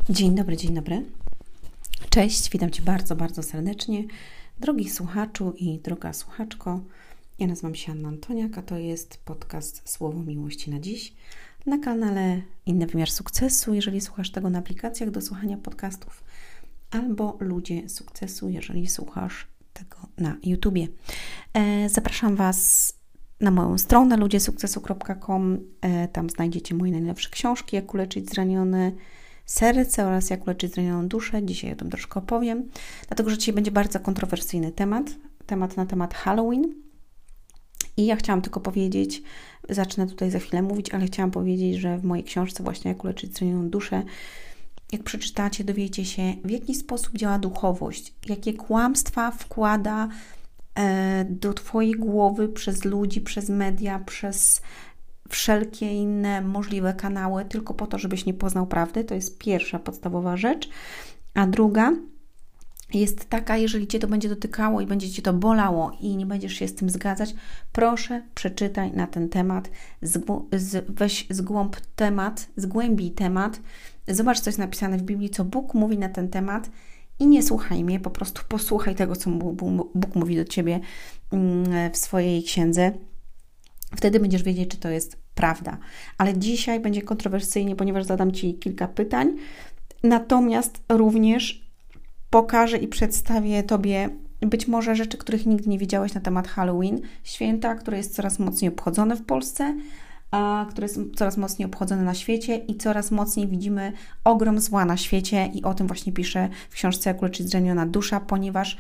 Dzień dobry, dzień dobry. Cześć, witam Cię bardzo, bardzo serdecznie. Drogi słuchaczu i droga słuchaczko, ja nazywam się Anna Antoniak, a to jest podcast Słowo Miłości na dziś na kanale Inny Wymiar Sukcesu, jeżeli słuchasz tego na aplikacjach do słuchania podcastów, albo Ludzie Sukcesu, jeżeli słuchasz tego na YouTubie. Zapraszam Was na moją stronę ludziesukcesu.com. Tam znajdziecie moje najnowsze książki, jak uleczyć zranione serce oraz jak uleczyć zranioną duszę. Dzisiaj o tym troszkę opowiem, dlatego że dzisiaj będzie bardzo kontrowersyjny temat Halloween. I ja chciałam tylko powiedzieć, zacznę tutaj za chwilę mówić, ale chciałam powiedzieć, że w mojej książce właśnie jak uleczyć zranioną duszę, jak przeczytacie, dowiecie się, w jaki sposób działa duchowość, jakie kłamstwa wkłada do Twojej głowy przez ludzi, przez media, przez wszelkie inne możliwe kanały, tylko po to, żebyś nie poznał prawdy. To jest pierwsza podstawowa rzecz. A druga jest taka, jeżeli Cię to będzie dotykało i będzie Cię to bolało i nie będziesz się z tym zgadzać, proszę przeczytaj na ten temat, weź zgłębij temat, zobacz, co jest napisane w Biblii, co Bóg mówi na ten temat i nie słuchaj mnie, po prostu posłuchaj tego, co Bóg mówi do Ciebie w swojej księdze. Wtedy będziesz wiedzieć, czy to jest prawda. Ale dzisiaj będzie kontrowersyjnie, ponieważ zadam Ci kilka pytań. Natomiast również pokażę i przedstawię Tobie być może rzeczy, których nigdy nie wiedziałeś na temat Halloween. Święta, które jest coraz mocniej obchodzone w Polsce, które jest coraz mocniej obchodzone na świecie i coraz mocniej widzimy ogrom zła na świecie i o tym właśnie piszę w książce Jak uleczyć zraniona dusza, ponieważ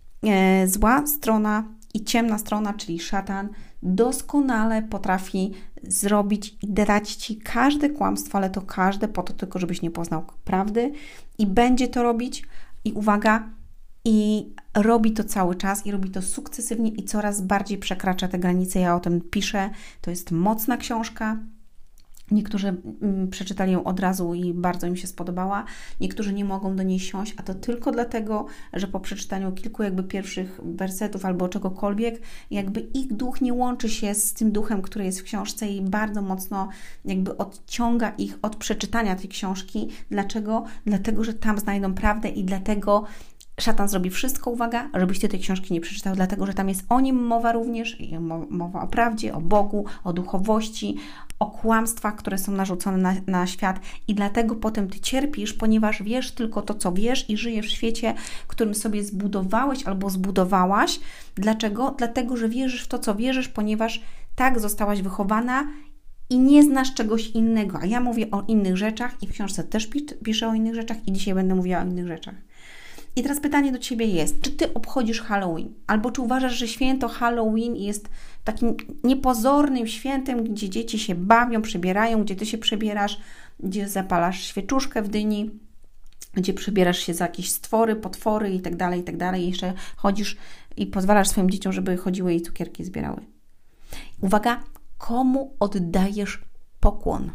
zła strona i ciemna strona, czyli szatan, doskonale potrafi zrobić i dać Ci każde kłamstwo, ale to każde po to tylko, żebyś nie poznał prawdy i będzie to robić i uwaga, i robi to cały czas i robi to sukcesywnie i coraz bardziej przekracza te granice. Ja o tym piszę, to jest mocna książka. Niektórzy przeczytali ją od razu i bardzo im się spodobała. Niektórzy nie mogą do niej siąść, a to tylko dlatego, że po przeczytaniu kilku jakby pierwszych wersetów albo czegokolwiek, jakby ich duch nie łączy się z tym duchem, który jest w książce i bardzo mocno jakby odciąga ich od przeczytania tej książki. Dlaczego? Dlatego, że tam znajdą prawdę i dlatego szatan zrobi wszystko, uwaga, żebyś Ty tej książki nie przeczytał, dlatego, że tam jest o nim mowa również, mowa o prawdzie, o Bogu, o duchowości, o kłamstwach, które są narzucone na świat i dlatego potem Ty cierpisz, ponieważ wiesz tylko to, co wiesz i żyjesz w świecie, którym sobie zbudowałeś albo zbudowałaś. Dlaczego? Dlatego, że wierzysz w to, co wierzysz, ponieważ tak zostałaś wychowana i nie znasz czegoś innego. A ja mówię o innych rzeczach i w książce też piszę o innych rzeczach i dzisiaj będę mówiła o innych rzeczach. I teraz pytanie do Ciebie jest, czy Ty obchodzisz Halloween? Albo czy uważasz, że święto Halloween jest takim niepozornym świętem, gdzie dzieci się bawią, przebierają, gdzie Ty się przebierasz, gdzie zapalasz świeczuszkę w dyni, gdzie przebierasz się za jakieś stwory, potwory i tak dalej, i jeszcze chodzisz i pozwalasz swoim dzieciom, żeby chodziły i cukierki zbierały. Uwaga, komu oddajesz pokłon?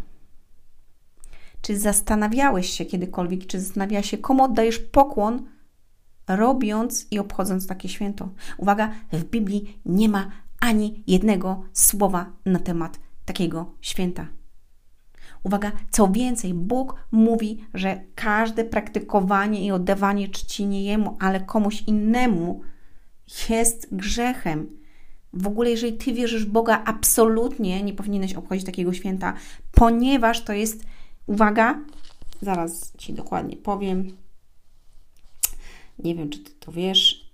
Czy zastanawiałeś się kiedykolwiek, czy zastanawiałaś się, komu oddajesz pokłon, robiąc i obchodząc takie święto? Uwaga, w Biblii nie ma ani jednego słowa na temat takiego święta. Uwaga, co więcej, Bóg mówi, że każde praktykowanie i oddawanie czci nie Jemu, ale komuś innemu jest grzechem. W ogóle, jeżeli Ty wierzysz w Boga, absolutnie nie powinieneś obchodzić takiego święta, ponieważ to jest, uwaga, zaraz Ci dokładnie powiem, nie wiem, czy Ty to wiesz,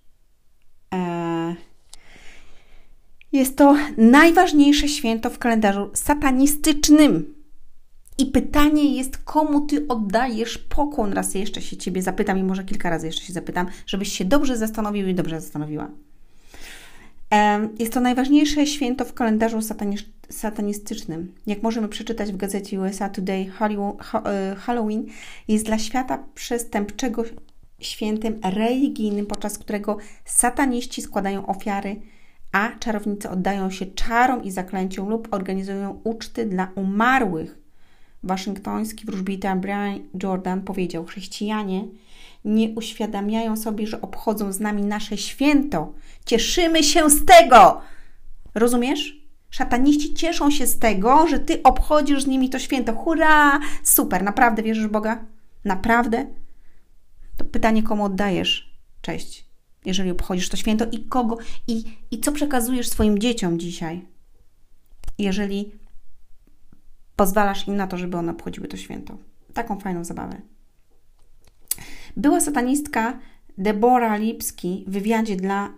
jest to najważniejsze święto w kalendarzu satanistycznym. I pytanie jest, komu Ty oddajesz pokłon? Raz jeszcze się Ciebie zapytam i może kilka razy jeszcze się zapytam, żebyś się dobrze zastanowił i dobrze zastanowiła. Jest to najważniejsze święto w kalendarzu satanistycznym. Jak możemy przeczytać w gazecie USA Today, Halloween jest dla świata przestępczego świętem religijnym, podczas którego sataniści składają ofiary, a czarownicy oddają się czarom i zaklęciom lub organizują uczty dla umarłych. Waszyngtoński wróżbita Brian Jordan powiedział: chrześcijanie nie uświadamiają sobie, że obchodzą z nami nasze święto. Cieszymy się z tego! Rozumiesz? Szataniści cieszą się z tego, że Ty obchodzisz z nimi to święto. Hurra! Super! Naprawdę wierzysz w Boga? Naprawdę? To pytanie, komu oddajesz cześć, jeżeli obchodzisz to święto i kogo, i co przekazujesz swoim dzieciom dzisiaj, jeżeli pozwalasz im na to, żeby one obchodziły to święto. Taką fajną zabawę. Była satanistka Deborah Lipski w wywiadzie dla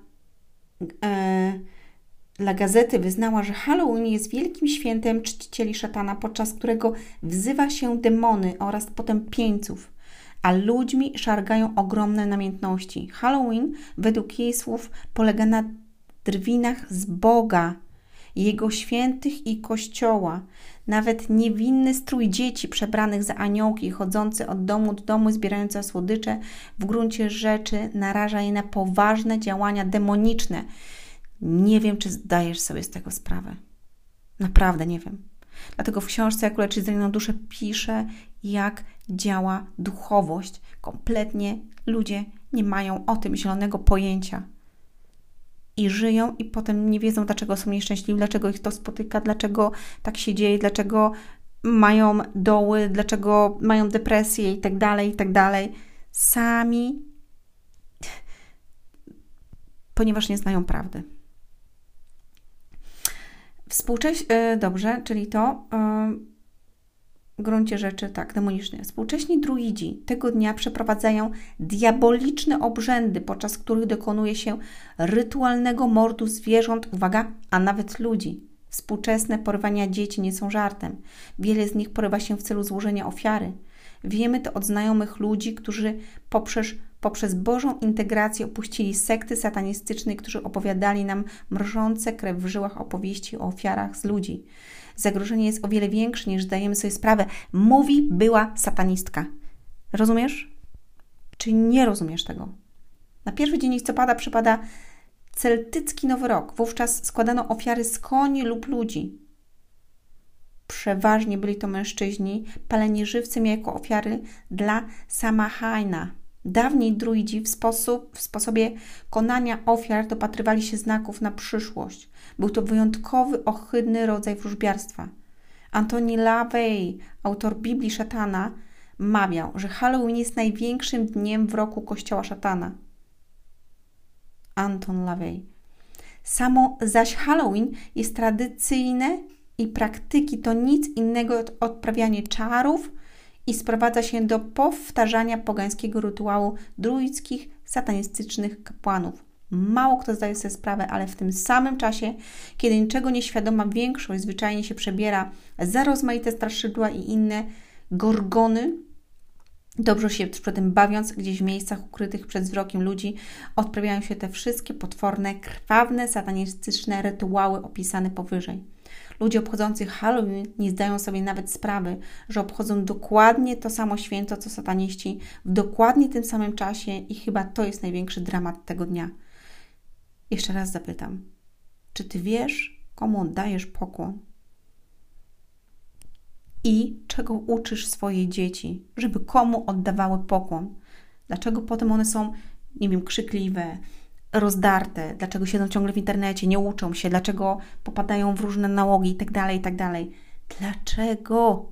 gazety wyznała, że Halloween jest wielkim świętem czcicieli szatana, podczas którego wzywa się demony oraz potępieńców, a ludźmi szargają ogromne namiętności. Halloween, według jej słów, polega na drwinach z Boga, Jego świętych i Kościoła. Nawet niewinny strój dzieci przebranych za aniołki, chodzący od domu do domu, zbierające słodycze, w gruncie rzeczy naraża je na poważne działania demoniczne. Nie wiem, czy zdajesz sobie z tego sprawę. Naprawdę nie wiem. Dlatego w książce Jak uleczyć zranioną duszę piszę, jak działa duchowość. Kompletnie ludzie nie mają o tym zielonego pojęcia. I żyją i potem nie wiedzą, dlaczego są nieszczęśliwi, dlaczego ich to spotyka, dlaczego tak się dzieje, dlaczego mają doły, dlaczego mają depresję i tak dalej, i tak dalej. Sami, ponieważ nie znają prawdy. Dobrze, czyli to w gruncie rzeczy tak, demonicznie. Współcześni druidzi tego dnia przeprowadzają diaboliczne obrzędy, podczas których dokonuje się rytualnego mordu zwierząt, uwaga, a nawet ludzi. Współczesne porywania dzieci nie są żartem. Wiele z nich porywa się w celu złożenia ofiary. Wiemy to od znajomych ludzi, którzy poprzez Bożą integrację opuścili sekty satanistyczne, którzy opowiadali nam mrożące krew w żyłach opowieści o ofiarach z ludzi. Zagrożenie jest o wiele większe, niż zdajemy sobie sprawę. Mówi była satanistka. Rozumiesz? Czy nie rozumiesz tego? Na pierwszy dzień listopada przypada celtycki Nowy Rok. Wówczas składano ofiary z koni lub ludzi. Przeważnie byli to mężczyźni, paleni żywcem jako ofiary dla Samhaina. Dawniej druidzi w sposobie konania ofiar dopatrywali się znaków na przyszłość. Był to wyjątkowy, ohydny rodzaj wróżbiarstwa. Antoni LaVey, autor Biblii Szatana, mawiał, że Halloween jest największym dniem w roku Kościoła Szatana. Anton LaVey. Samo zaś Halloween jest tradycyjne i praktyki to nic innego od odprawiania czarów i sprowadza się do powtarzania pogańskiego rytuału druidzkich, satanistycznych kapłanów. Mało kto zdaje sobie sprawę, ale w tym samym czasie, kiedy niczego nieświadoma większość zwyczajnie się przebiera za rozmaite straszydła i inne gorgony, dobrze się przy tym bawiąc, gdzieś w miejscach ukrytych przed wzrokiem ludzi, odprawiają się te wszystkie potworne, krwawne, satanistyczne rytuały opisane powyżej. Ludzie obchodzący Halloween nie zdają sobie nawet sprawy, że obchodzą dokładnie to samo święto, co sataniści, w dokładnie tym samym czasie i chyba to jest największy dramat tego dnia. Jeszcze raz zapytam, czy Ty wiesz, komu oddajesz pokłon? I czego uczysz swoje dzieci, żeby komu oddawały pokłon? Dlaczego potem one są, nie wiem, krzykliwe, rozdarte, dlaczego siedzą ciągle w internecie, nie uczą się, dlaczego popadają w różne nałogi i tak dalej. Dlaczego?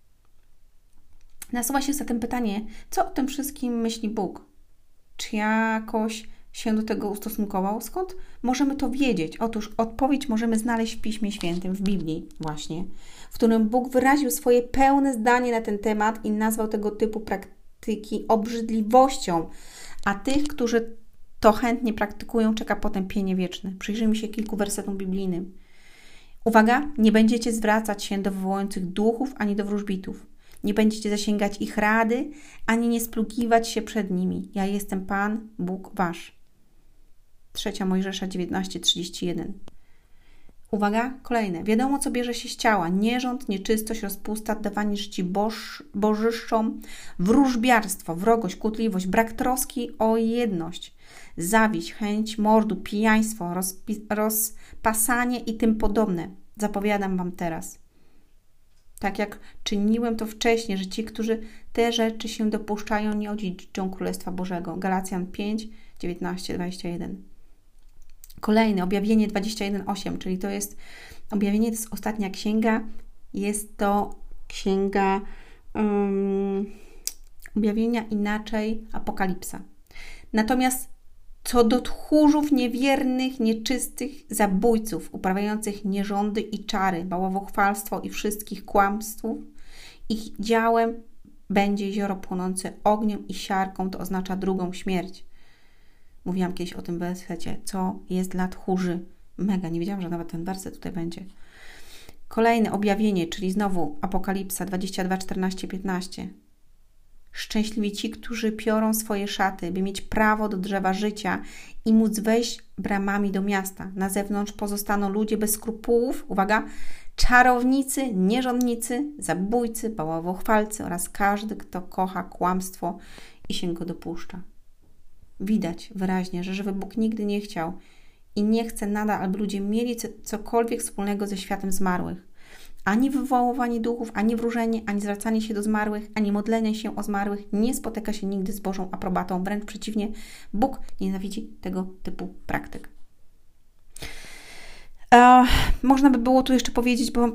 Nasuwa się zatem pytanie, co o tym wszystkim myśli Bóg? Czy jakoś się do tego ustosunkował? Skąd możemy to wiedzieć? Otóż odpowiedź możemy znaleźć w Piśmie Świętym, w Biblii właśnie, w którym Bóg wyraził swoje pełne zdanie na ten temat i nazwał tego typu praktyki obrzydliwością, a tych, którzy to chętnie praktykują, czeka potępienie wieczne. Przyjrzyjmy się kilku wersetom biblijnym. Uwaga, nie będziecie zwracać się do wywołujących duchów, ani do wróżbitów. Nie będziecie zasięgać ich rady, ani nie splugiwać się przed nimi. Ja jestem Pan, Bóg wasz. 3 Mojżesza 19:31. Uwaga, kolejne. Wiadomo, co bierze się z ciała. Nierząd, nieczystość, rozpusta, dawanie czci bożyszczom, wróżbiarstwo, wrogość, kłótliwość, brak troski o jedność, zawiść, chęć mordu, pijaństwo, rozpasanie i tym podobne. Zapowiadam wam teraz. Tak jak czyniłem to wcześniej, że ci, którzy te rzeczy się dopuszczają, nie odziedziczą Królestwa Bożego. Galacjan 5, 19, 21. Kolejny, Objawienie 21:8, czyli to jest Objawienie, to jest ostatnia księga. Jest to księga objawienia, inaczej apokalipsa. Natomiast co do tchórzów niewiernych, nieczystych, zabójców, uprawiających nierządy i czary, bałwochwalstwo i wszystkich kłamstwów, ich działem będzie jezioro płonące ogniem i siarką, to oznacza drugą śmierć. Mówiłam kiedyś o tym wersecie, co jest dla tchórzy. Mega, nie wiedziałam, że nawet ten werset tutaj będzie. Kolejne objawienie, czyli znowu Apokalipsa 22, 14, 15. Szczęśliwi ci, którzy piorą swoje szaty, by mieć prawo do drzewa życia i móc wejść bramami do miasta. Na zewnątrz pozostaną ludzie bez skrupułów, uwaga, czarownicy, nierządnicy, zabójcy, bałwochwalcy oraz każdy, kto kocha kłamstwo i się go dopuszcza. Widać wyraźnie, że żywy Bóg nigdy nie chciał i nie chce nadal, aby ludzie mieli cokolwiek wspólnego ze światem zmarłych. Ani wywoływanie duchów, ani wróżenie, ani zwracanie się do zmarłych, ani modlenie się o zmarłych nie spotyka się nigdy z Bożą aprobatą. Wręcz przeciwnie, Bóg nienawidzi tego typu praktyk. Można by było tu jeszcze powiedzieć, bo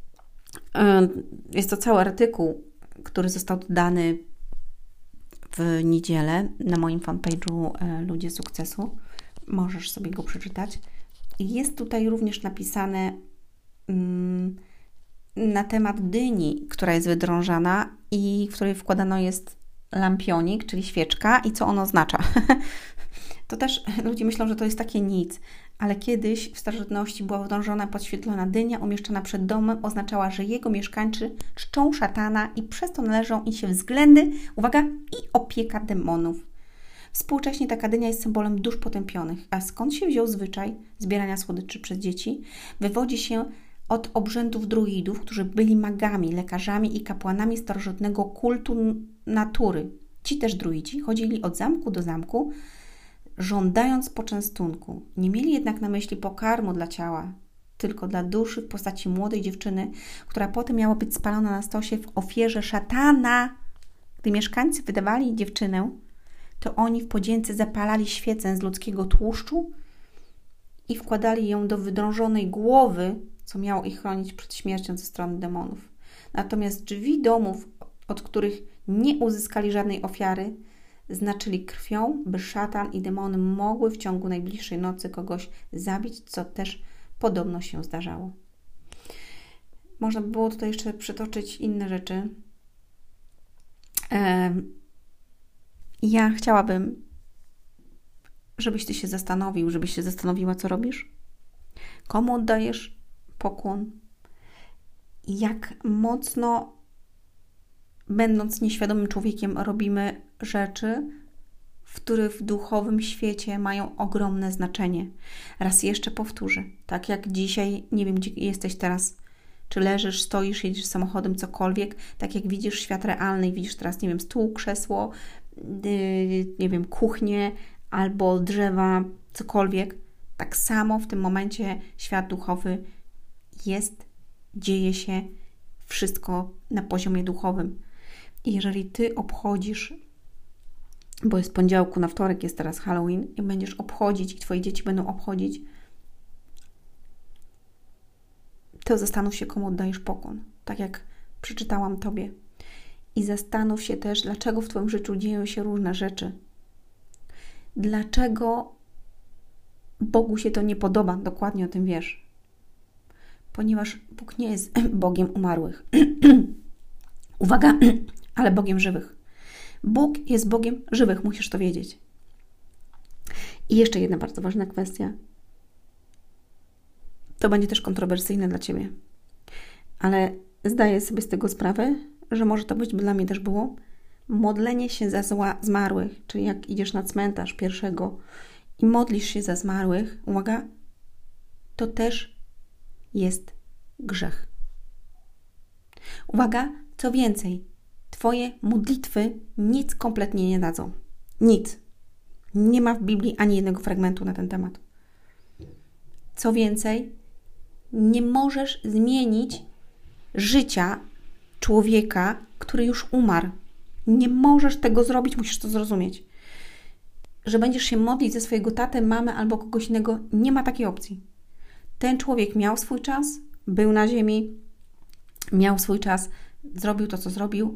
jest to cały artykuł, który został dodany w niedzielę na moim fanpage'u Ludzie Sukcesu. Możesz sobie go przeczytać. Jest tutaj również napisane na temat dyni, która jest wydrążana i w której wkładano jest lampionik, czyli świeczka i co ono oznacza. To też ludzie myślą, że to jest takie nic, ale kiedyś w starożytności była wydrążona, podświetlona dynia umieszczona przed domem, oznaczała, że jego mieszkańcy czczą szatana i przez to należą im się względy, uwaga, i opieka demonów. Współcześnie taka dynia jest symbolem dusz potępionych. A skąd się wziął zwyczaj zbierania słodyczy przez dzieci? Wywodzi się od obrzędów druidów, którzy byli magami, lekarzami i kapłanami starożytnego kultu natury. Ci też druidzi chodzili od zamku do zamku, żądając poczęstunku. Nie mieli jednak na myśli pokarmu dla ciała, tylko dla duszy w postaci młodej dziewczyny, która potem miała być spalona na stosie w ofierze szatana. Gdy mieszkańcy wydawali dziewczynę, to oni w podzięce zapalali świecę z ludzkiego tłuszczu i wkładali ją do wydrążonej głowy, co miało ich chronić przed śmiercią ze strony demonów. Natomiast drzwi domów, od których nie uzyskali żadnej ofiary, znaczyli krwią, by szatan i demony mogły w ciągu najbliższej nocy kogoś zabić, co też podobno się zdarzało. Można by było tutaj jeszcze przytoczyć inne rzeczy. Ja chciałabym, żebyś ty się zastanowił, żebyś się zastanowiła, co robisz, komu oddajesz pokłon, jak mocno, będąc nieświadomym człowiekiem, robimy rzeczy, w których w duchowym świecie mają ogromne znaczenie. Raz jeszcze powtórzę, tak jak dzisiaj, nie wiem, gdzie jesteś teraz, czy leżysz, stoisz, jedziesz samochodem, cokolwiek, tak jak widzisz świat realny i widzisz teraz, nie wiem, stół, krzesło, nie wiem, kuchnię albo drzewa, cokolwiek, tak samo w tym momencie świat duchowy jest, dzieje się wszystko na poziomie duchowym. I jeżeli ty obchodzisz, bo jest poniedziałku na wtorek, jest teraz Halloween i będziesz obchodzić i twoje dzieci będą obchodzić, to zastanów się, komu oddajesz pokłon. Tak jak przeczytałam tobie. I zastanów się też, dlaczego w twoim życiu dzieją się różne rzeczy. Dlaczego Bogu się to nie podoba? Dokładnie o tym wiesz. Ponieważ Bóg nie jest Bogiem umarłych. Uwaga, ale Bogiem żywych. Bóg jest Bogiem żywych, musisz to wiedzieć. I jeszcze jedna bardzo ważna kwestia. To będzie też kontrowersyjne dla ciebie. Ale zdaję sobie z tego sprawę, że może to być, dla mnie też było, modlenie się za zmarłych, czyli jak idziesz na cmentarz pierwszego i modlisz się za zmarłych, uwaga, to też jest grzech. Uwaga, co więcej, twoje modlitwy nic kompletnie nie dadzą. Nic. Nie ma w Biblii ani jednego fragmentu na ten temat. Co więcej, nie możesz zmienić życia człowieka, który już umarł. Nie możesz tego zrobić, musisz to zrozumieć. Że będziesz się modlić ze swojego taty, mamy albo kogoś innego, nie ma takiej opcji. Ten człowiek miał swój czas, był na ziemi, miał swój czas, zrobił to, co zrobił i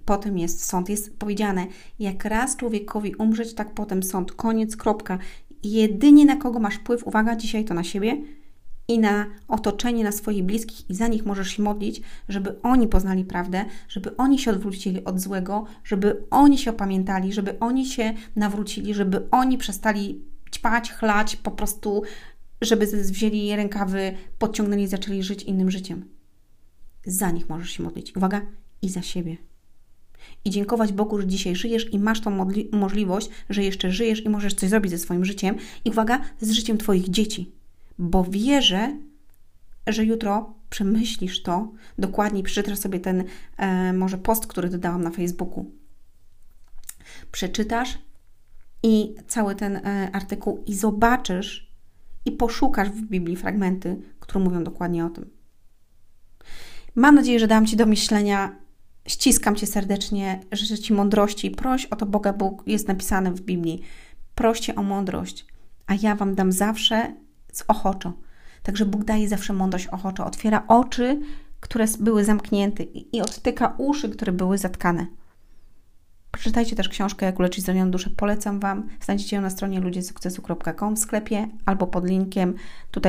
potem jest sąd. Jest powiedziane, jak raz człowiekowi umrzeć, tak potem sąd. Koniec, kropka. Jedynie na kogo masz wpływ, uwaga, dzisiaj to na siebie i na otoczenie, na swoich bliskich i za nich możesz się modlić, żeby oni poznali prawdę, żeby oni się odwrócili od złego, żeby oni się opamiętali, żeby oni się nawrócili, żeby oni przestali ćpać, chlać, po prostu, żeby wzięli rękawy, podciągnęli i zaczęli żyć innym życiem. Za nich możesz się modlić. Uwaga, i za siebie. I dziękować Bogu, że dzisiaj żyjesz i masz tą możliwość, że jeszcze żyjesz i możesz coś zrobić ze swoim życiem. I uwaga, z życiem Twoich dzieci. Bo wierzę, że jutro przemyślisz to dokładniej, przeczytasz sobie ten może post, który dodałam na Facebooku. Przeczytasz i cały ten artykuł i zobaczysz i poszukasz w Biblii fragmenty, które mówią dokładnie o tym. Mam nadzieję, że dałam Ci do myślenia. Ściskam Cię serdecznie, życzę Ci mądrości. Proś o to Boga, Bóg jest napisane w Biblii. Proście o mądrość, a ja Wam dam zawsze ochoczo. Także Bóg daje zawsze mądrość ochoczo. Otwiera oczy, które były zamknięte i odtyka uszy, które były zatkane. Przeczytajcie też książkę Jak uleczyć zranioną duszę. Polecam Wam. Znajdziecie ją na stronie ludziesukcesu.com w sklepie albo pod linkiem tutaj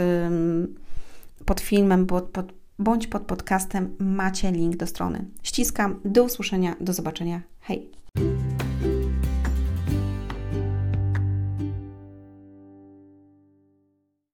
pod filmem, bądź pod podcastem macie link do strony. Ściskam. Do usłyszenia. Do zobaczenia. Hej!